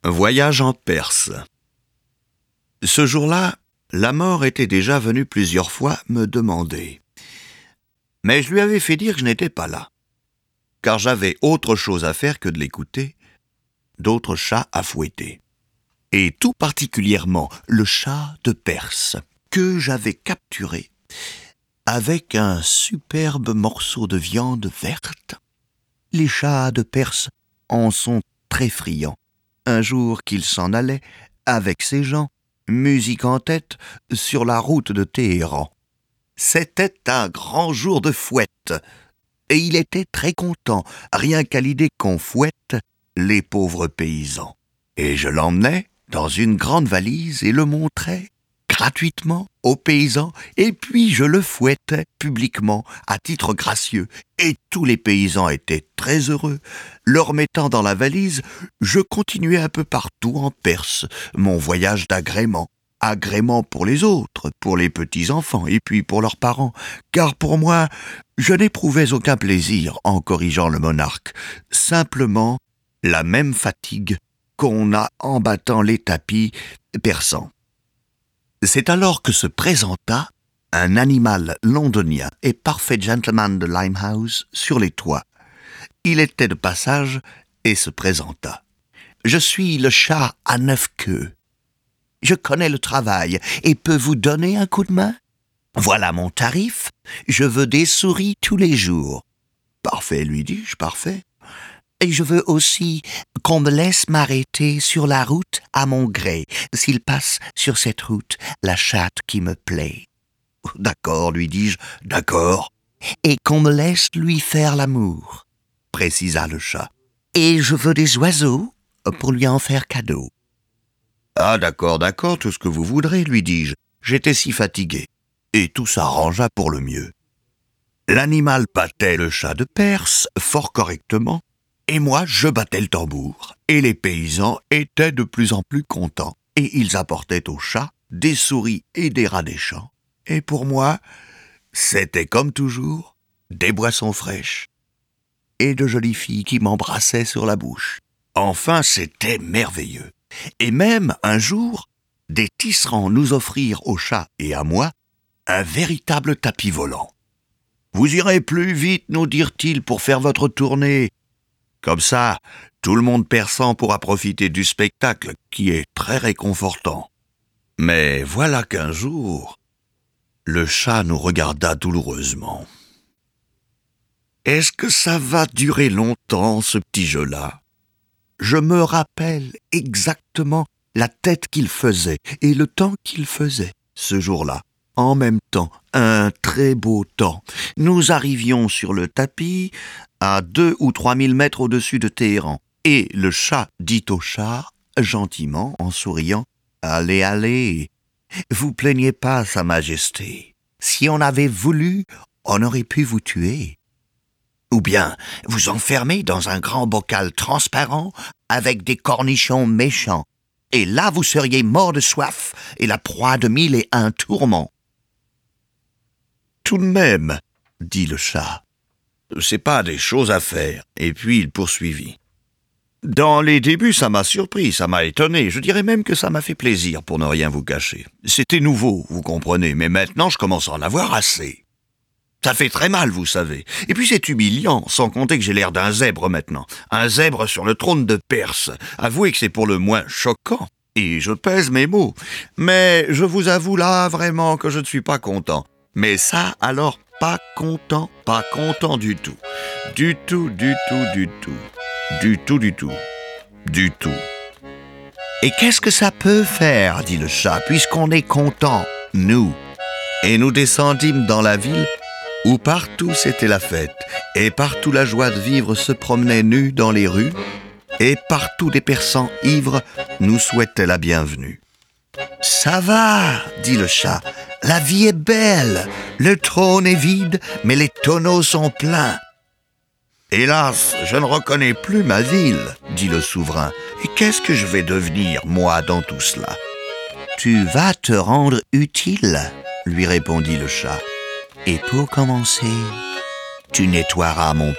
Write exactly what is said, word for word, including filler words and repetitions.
Voyage en Perse. Ce jour-là, la mort était déjà venue plusieurs fois me demander. Mais je lui avais fait dire que je n'étais pas là, car j'avais autre chose à faire que de l'écouter, d'autres chats à fouetter. Et tout particulièrement le chat de Perse, que j'avais capturé avec un superbe morceau de viande verte. Les chats de Perse en sont très friands. Un jour qu'il s'en allait, avec ses gens, musique en tête, sur la route de Téhéran. C'était un grand jour de fouette, et il était très content, rien qu'à l'idée qu'on fouette les pauvres paysans. Et je l'emmenais dans une grande valise et le montrais gratuitement aux paysans, et puis je le fouettais publiquement à titre gracieux, et tous les paysans étaient très heureux. Le remettant dans la valise, je continuais un peu partout en Perse mon voyage d'agrément. Agrément pour les autres, pour les petits-enfants et puis pour leurs parents, car pour moi, je n'éprouvais aucun plaisir en corrigeant le monarque, simplement la même fatigue qu'on a en battant les tapis persans. C'est alors que se présenta un animal londonien et parfait gentleman de Limehouse sur les toits. Il était de passage et se présenta. « Je suis le chat à neuf queues. Je connais le travail et peux vous donner un coup de main. Voilà mon tarif. Je veux des souris tous les jours. »« Parfait, lui dis-je, parfait. »« Et je veux aussi qu'on me laisse m'arrêter sur la route à mon gré, s'il passe sur cette route la chatte qui me plaît. »« D'accord, lui dis-je, d'accord. »« Et qu'on me laisse lui faire l'amour, » précisa le chat. »« Et je veux des oiseaux pour lui en faire cadeau. » « Ah, d'accord, d'accord, tout ce que vous voudrez, lui dis-je. J'étais si fatigué. » Et tout s'arrangea pour le mieux. L'animal battait le chat de Perse fort correctement, et moi je battais le tambour. Et les paysans étaient de plus en plus contents, et ils apportaient au chat des souris et des rats des champs. Et pour moi, c'était comme toujours, des boissons fraîches et de jolies filles qui m'embrassaient sur la bouche. Enfin, c'était merveilleux. Et même, un jour, des tisserands nous offrirent au chat et à moi un véritable tapis volant. « Vous irez plus vite, nous dirent-ils, pour faire votre tournée. Comme ça, tout le monde persan pourra profiter du spectacle, qui est très réconfortant. » Mais voilà qu'un jour, le chat nous regarda douloureusement. « Est-ce que ça va durer longtemps, ce petit jeu-là ? Je me rappelle exactement la tête qu'il faisait et le temps qu'il faisait ce jour-là. En même temps, un très beau temps. Nous arrivions sur le tapis à deux ou trois mille mètres au-dessus de Téhéran. Et le chat dit au chat, gentiment, en souriant, « Allez, allez, vous plaignez pas, Sa Majesté. Si on avait voulu, on aurait pu vous tuer. Ou bien vous enfermer dans un grand bocal transparent avec des cornichons méchants. Et là, vous seriez mort de soif et la proie de mille et un tourments. »« Tout de même, dit le chat, c'est pas des choses à faire. » Et puis il poursuivit. « Dans les débuts, ça m'a surpris, ça m'a étonné. Je dirais même que ça m'a fait plaisir, pour ne rien vous cacher. C'était nouveau, vous comprenez, mais maintenant je commence à en avoir assez. Ça fait très mal, vous savez. Et puis c'est humiliant, sans compter que j'ai l'air d'un zèbre maintenant. Un zèbre sur le trône de Perse. Avouez que c'est pour le moins choquant. Et je pèse mes mots. Mais je vous avoue là, vraiment, que je ne suis pas content. Mais ça, alors, pas content, pas content du tout. Du tout, du tout, du tout. Du tout, du tout. Du tout. Et qu'est-ce que ça peut faire, dit le chat, puisqu'on est content, nous. Et nous descendîmes dans la ville, où partout c'était la fête, et partout la joie de vivre se promenait nue dans les rues, et partout des persans ivres nous souhaitaient la bienvenue. « Ça va, dit le chat, la vie est belle, le trône est vide, mais les tonneaux sont pleins. »« Hélas, je ne reconnais plus ma ville, dit le souverain, et qu'est-ce que je vais devenir, moi, dans tout cela ?»« Tu vas te rendre utile, lui répondit le chat. Et pour commencer, tu nettoieras mon plat. »